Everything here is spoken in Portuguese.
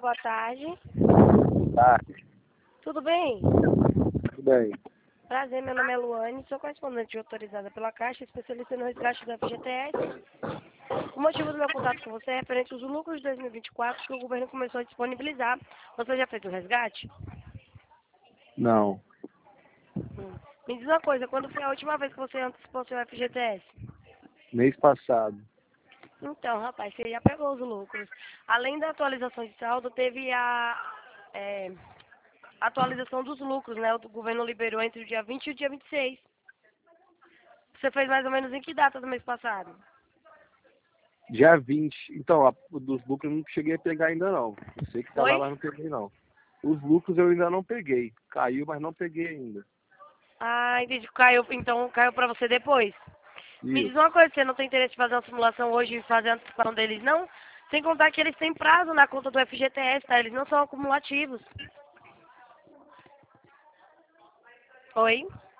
boa tarde. Tá, Tudo bem? tudo bem. Prazer, meu nome é Luane, sou correspondente autorizada pela Caixa, especialista no resgate do FGTS. O motivo do meu contato com você é referente aos lucros de 2024 que o governo começou a disponibilizar. Você já fez o resgate? Não, Me diz uma coisa, quando foi a última vez que você antecipou seu FGTS? mês passado. Então, rapaz, você já pegou os lucros. Além da atualização de saldo, teve a atualização dos lucros, né? O governo liberou entre o dia 20 e o dia 26. Você fez mais ou menos em que data do mês passado? Dia 20. Então, dos lucros eu não cheguei a pegar ainda não. Eu sei que tá lá, Foi? mas não peguei não. Os lucros eu ainda não peguei. Caiu, mas não peguei ainda. Ah, entendi. Caiu, então caiu pra você depois. Me diz Isso. uma coisa, você não tem interesse em fazer uma simulação hoje e fazer a antecipação deles, não? Sem contar que eles têm prazo na conta do FGTS, tá? Eles não são acumulativos. Oi?